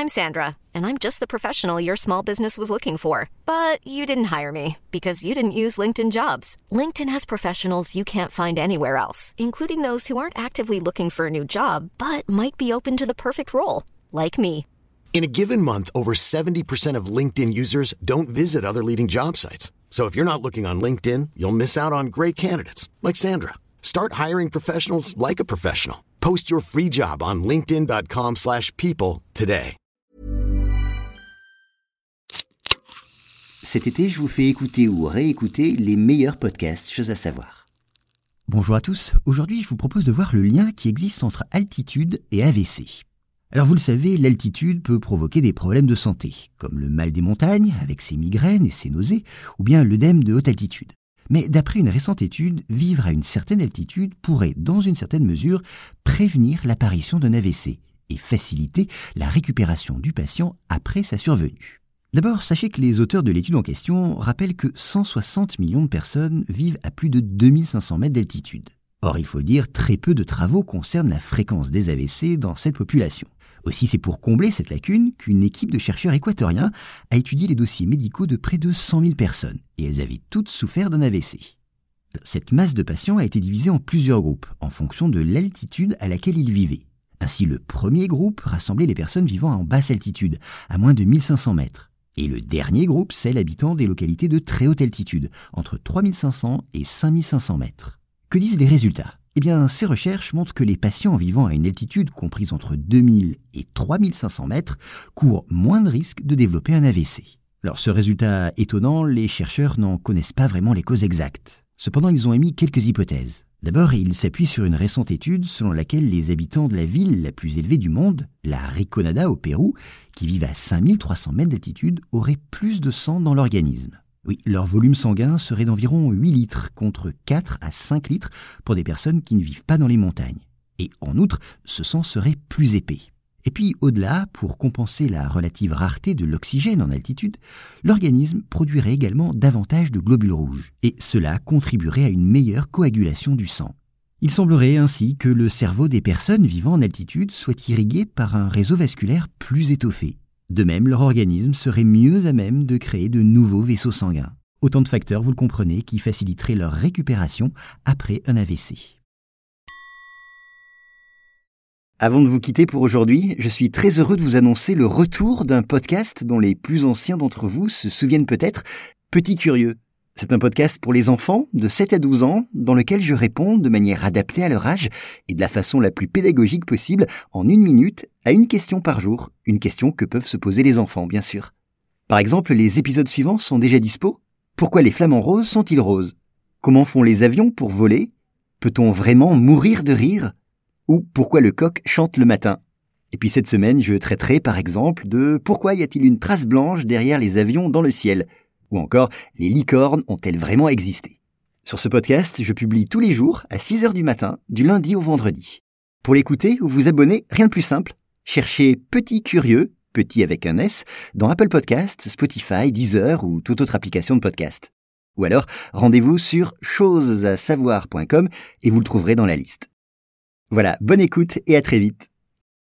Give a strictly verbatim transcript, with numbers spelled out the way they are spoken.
I'm Sandra, and I'm just the professional your small business was looking for. But you didn't hire me because you didn't use LinkedIn Jobs. LinkedIn has professionals you can't find anywhere else, including those who aren't actively looking for a new job, but might be open to the perfect role, like me. In a given month, over seventy percent of LinkedIn users don't visit other leading job sites. So if you're not looking on LinkedIn, you'll miss out on great candidates like Sandra. Start hiring professionals like a professional. Post your free job on linkedin.com slash people today. Cet été, je vous fais écouter ou réécouter les meilleurs podcasts Choses à savoir. Bonjour à tous, aujourd'hui je vous propose de voir le lien qui existe entre altitude et A V C. Alors vous le savez, l'altitude peut provoquer des problèmes de santé, comme le mal des montagnes, avec ses migraines et ses nausées, ou bien l'œdème de haute altitude. Mais d'après une récente étude, vivre à une certaine altitude pourrait, dans une certaine mesure, prévenir l'apparition d'un A V C et faciliter la récupération du patient après sa survenue. D'abord, sachez que les auteurs de l'étude en question rappellent que cent soixante millions de personnes vivent à plus de deux mille cinq cents mètres d'altitude. Or, il faut le dire, très peu de travaux concernent la fréquence des A V C dans cette population. Aussi, c'est pour combler cette lacune qu'une équipe de chercheurs équatoriens a étudié les dossiers médicaux de près de cent mille personnes, et elles avaient toutes souffert d'un A V C. Cette masse de patients a été divisée en plusieurs groupes, en fonction de l'altitude à laquelle ils vivaient. Ainsi, le premier groupe rassemblait les personnes vivant en basse altitude, à moins de mille cinq cents mètres, et le dernier groupe, celles habitant des localités de très haute altitude, entre trois mille cinq cents et cinq mille cinq cents mètres. Que disent les résultats ? Eh bien, ces recherches montrent que les patients vivant à une altitude comprise entre deux mille et trois mille cinq cents mètres courent moins de risques de développer un A V C. Alors, ce résultat étonnant, les chercheurs n'en connaissent pas vraiment les causes exactes. Cependant, ils ont émis quelques hypothèses. D'abord, ils s'appuient sur une récente étude selon laquelle les habitants de la ville la plus élevée du monde, la Riconada au Pérou, qui vivent à cinq mille trois cents mètres d'altitude, auraient plus de sang dans l'organisme. Oui, leur volume sanguin serait d'environ huit litres contre quatre à cinq litres pour des personnes qui ne vivent pas dans les montagnes. Et en outre, ce sang serait plus épais. Et puis au-delà, pour compenser la relative rareté de l'oxygène en altitude, l'organisme produirait également davantage de globules rouges. Et cela contribuerait à une meilleure coagulation du sang. Il semblerait ainsi que le cerveau des personnes vivant en altitude soit irrigué par un réseau vasculaire plus étoffé. De même, leur organisme serait mieux à même de créer de nouveaux vaisseaux sanguins. Autant de facteurs, vous le comprenez, qui faciliteraient leur récupération après un A V C. Avant de vous quitter pour aujourd'hui, je suis très heureux de vous annoncer le retour d'un podcast dont les plus anciens d'entre vous se souviennent peut-être, Petit Curieux. C'est un podcast pour les enfants de sept à douze ans dans lequel je réponds de manière adaptée à leur âge et de la façon la plus pédagogique possible en une minute à une question par jour, une question que peuvent se poser les enfants bien sûr. Par exemple, les épisodes suivants sont déjà dispo. Pourquoi les flamants roses sont-ils roses ? Comment font les avions pour voler ? Peut-on vraiment mourir de rire ? Ou pourquoi le coq chante le matin ? Et puis cette semaine, je traiterai par exemple de pourquoi y a-t-il une trace blanche derrière les avions dans le ciel ? Ou encore, les licornes ont-elles vraiment existé ? Sur ce podcast, je publie tous les jours à six heures du matin, du lundi au vendredi. Pour l'écouter ou vous abonner, rien de plus simple. Cherchez Petit Curieux, petit avec un S, dans Apple Podcasts, Spotify, Deezer ou toute autre application de podcast. Ou alors, rendez-vous sur choses à savoir point com et vous le trouverez dans la liste. Voilà, bonne écoute et à très vite.